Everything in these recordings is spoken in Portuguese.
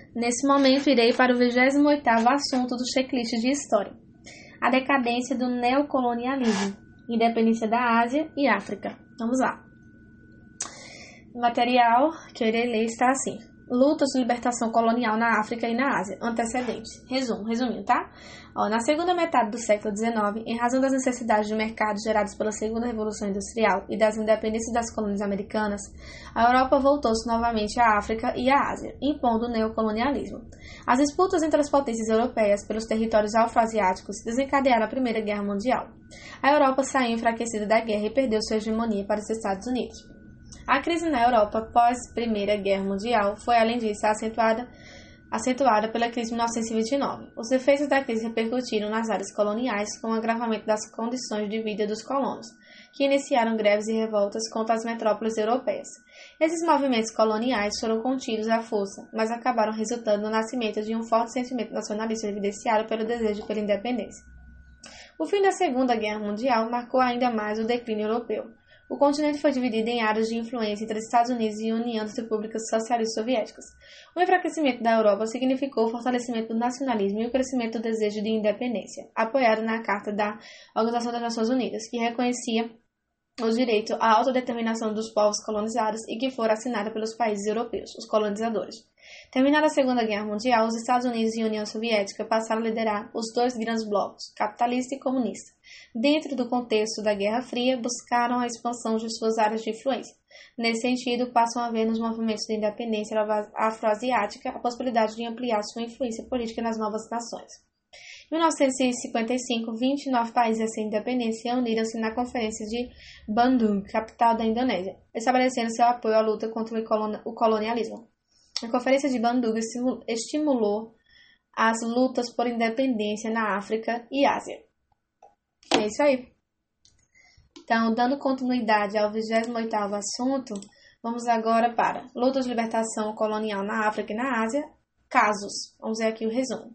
Nesse momento, irei para o 28º assunto do checklist de história. A decadência do neocolonialismo, independência da Ásia e África. Vamos lá. O material que eu irei ler está assim. Lutas de libertação colonial na África e na Ásia. Antecedentes. Resumindo, tá? Na segunda metade do século XIX, em razão das necessidades de mercado geradas pela segunda Revolução Industrial e das independências das colônias americanas, a Europa voltou-se novamente à África e à Ásia, impondo o neocolonialismo. As disputas entre as potências europeias pelos territórios afroasiáticos desencadearam a Primeira Guerra Mundial. A Europa saiu enfraquecida da guerra e perdeu sua hegemonia para os Estados Unidos. A crise na Europa pós-Primeira Guerra Mundial foi, além disso, acentuada pela crise de 1929. Os efeitos da crise repercutiram nas áreas coloniais com o agravamento das condições de vida dos colonos, que iniciaram greves e revoltas contra as metrópoles europeias. Esses movimentos coloniais foram contidos à força, mas acabaram resultando no nascimento de um forte sentimento nacionalista evidenciado pelo desejo pela independência. O fim da Segunda Guerra Mundial marcou ainda mais o declínio europeu. O continente foi dividido em áreas de influência entre Estados Unidos e União das Repúblicas Socialistas Soviéticas. O enfraquecimento da Europa significou o fortalecimento do nacionalismo e o crescimento do desejo de independência, apoiado na Carta da Organização das Nações Unidas, que reconhecia o direito à autodeterminação dos povos colonizados e que fora assinada pelos países europeus, os colonizadores. Terminada a Segunda Guerra Mundial, os Estados Unidos e a União Soviética passaram a liderar os dois grandes blocos, capitalista e comunista. Dentro do contexto da Guerra Fria, buscaram a expansão de suas áreas de influência. Nesse sentido, passam a haver nos movimentos de independência afroasiática a possibilidade de ampliar sua influência política nas novas nações. Em 1955, 29 países recém-independentes reuniram-se na Conferência de Bandung, capital da Indonésia, estabelecendo seu apoio à luta contra o colonialismo. A Conferência de Bandung estimulou as lutas por independência na África e Ásia. É isso aí. Então, dando continuidade ao 28º assunto, vamos agora para lutas de libertação colonial na África e na Ásia, casos. Vamos ver aqui o resumo.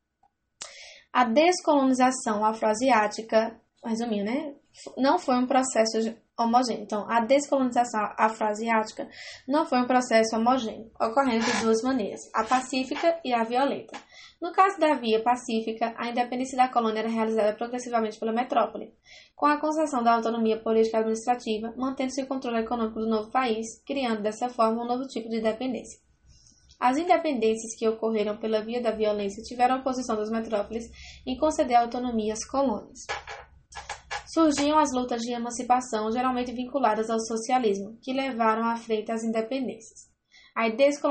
A descolonização afroasiática, resumindo, né? Não foi um processo homogêneo. Então, a descolonização afroasiática não foi um processo homogêneo, ocorrendo de duas maneiras, a pacífica e a violenta. No caso da via pacífica, a independência da colônia era realizada progressivamente pela metrópole, com a concessão da autonomia política e administrativa, mantendo-se o controle econômico do novo país, criando dessa forma um novo tipo de independência. As independências que ocorreram pela via da violência tiveram a oposição das metrópoles em conceder autonomia às colônias. Surgiam as lutas de emancipação, geralmente vinculadas ao socialismo, que levaram à frente as independências. A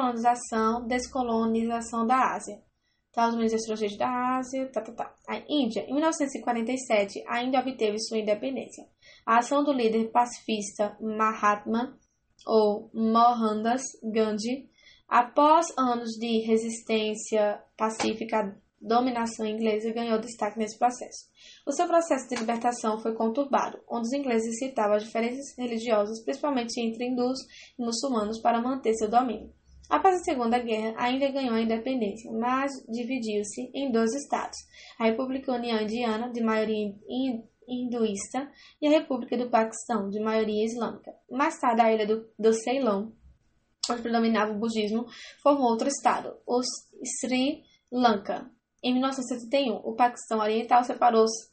descolonização da Ásia. Estados Unidos estrangeiros da Ásia, A Índia, em 1947, ainda obteve sua independência. A ação do líder pacifista Mahatma, ou Mohandas Gandhi, após anos de resistência pacífica à dominação inglesa, ganhou destaque nesse processo. O seu processo de libertação foi conturbado, onde os ingleses citavam as diferenças religiosas, principalmente entre hindus e muçulmanos, para manter seu domínio. Após a Segunda Guerra, a Índia ganhou a independência, mas dividiu-se em dois estados, a República União Indiana, de maioria hinduísta, e a República do Paquistão, de maioria islâmica. Mais tarde, a ilha do Ceilão, onde predominava o budismo, formou outro estado, o Sri Lanka. Em 1971, o Paquistão Oriental separou-se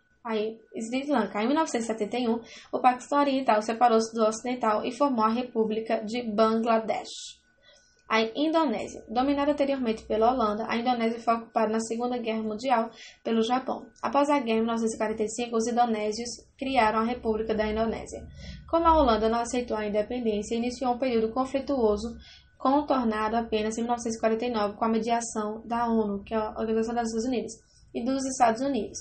Em 1971, o Paquistão Oriental separou-se do Ocidental e formou a República de Bangladesh. A Indonésia. Dominada anteriormente pela Holanda, a Indonésia foi ocupada na Segunda Guerra Mundial pelo Japão. Após a guerra, em 1945, os indonésios criaram a República da Indonésia. Como a Holanda não aceitou a independência, iniciou um período conflituoso, contornado apenas em 1949 com a mediação da ONU, que é a Organização das Nações Unidas, e dos Estados Unidos.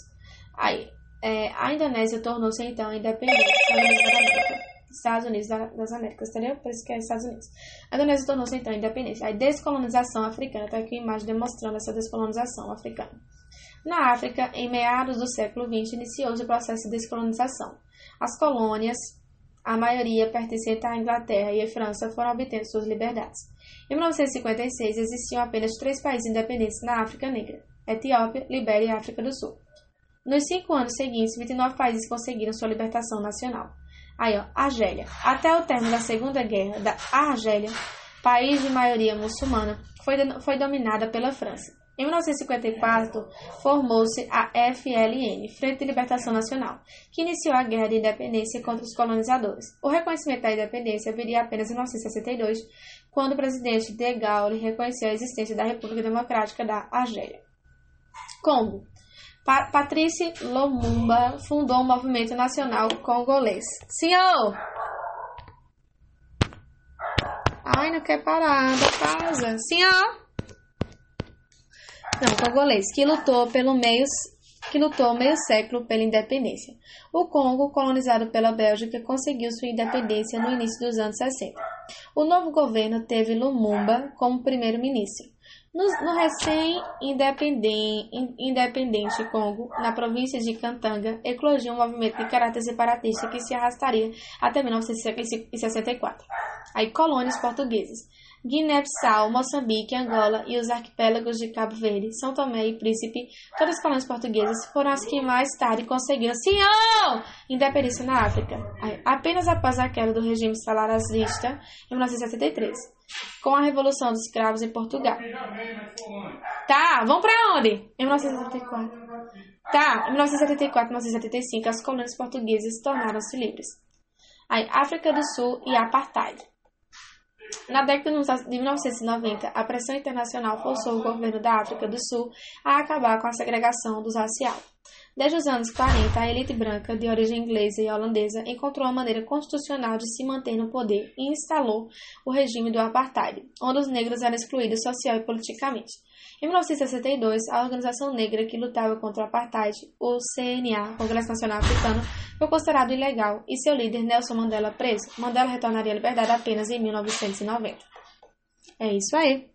A Indonésia tornou-se então independente Estados Unidos das Américas, entendeu? Por isso que é Estados Unidos. A Indonésia tornou-se então independente. A descolonização africana, está aqui a imagem demonstrando essa descolonização africana. Na África, em meados do século XX, iniciou-se o processo de descolonização. As colônias, a maioria pertencente à Inglaterra e à França, foram obtendo suas liberdades. Em 1956, existiam apenas 3 países independentes na África Negra: Etiópia, Libéria e África do Sul. Nos 5 anos seguintes, 29 países conseguiram sua libertação nacional. Argélia. Até o término da Segunda Guerra da Argélia país de maioria muçulmana, foi dominada pela França. Em 1954, formou-se a FLN, Frente de Libertação Nacional, que iniciou a Guerra de Independência contra os colonizadores. O reconhecimento da independência viria apenas em 1962, quando o presidente de Gaulle reconheceu a existência da República Democrática da Argélia. Congo. Patrice Lumumba fundou o Movimento Nacional Congolês. Senhor! Ai, não quer parar, da pausa. Senhor! Não, congolês, que lutou meio século pela independência. O Congo, colonizado pela Bélgica, conseguiu sua independência no início dos anos 60. O novo governo teve Lumumba como primeiro-ministro. No recém-independente Congo, na província de Katanga, eclodiu um movimento de caráter separatista que se arrastaria até 1964. Aí, colônias portuguesas. Guiné-Bissau, Moçambique, Angola e os arquipélagos de Cabo Verde, São Tomé e Príncipe, todas as colônias portuguesas, foram as que mais tarde conseguiram independência na África, apenas após a queda do regime salazarista em 1973, com a Revolução dos Escravos em Portugal. Tá, vamos pra onde? Em 1974. Em 1974 e 1975, as colônias portuguesas tornaram-se livres. África do Sul e Apartheid. Na década de 1990, a pressão internacional forçou o governo da África do Sul a acabar com a segregação dos racial. Desde os anos 40, a elite branca, de origem inglesa e holandesa, encontrou uma maneira constitucional de se manter no poder e instalou o regime do apartheid, onde os negros eram excluídos social e politicamente. Em 1962, a organização negra que lutava contra o apartheid, o CNA, Congresso Nacional Africano, foi considerado ilegal e seu líder, Nelson Mandela, preso. Mandela retornaria à liberdade apenas em 1990. É isso aí.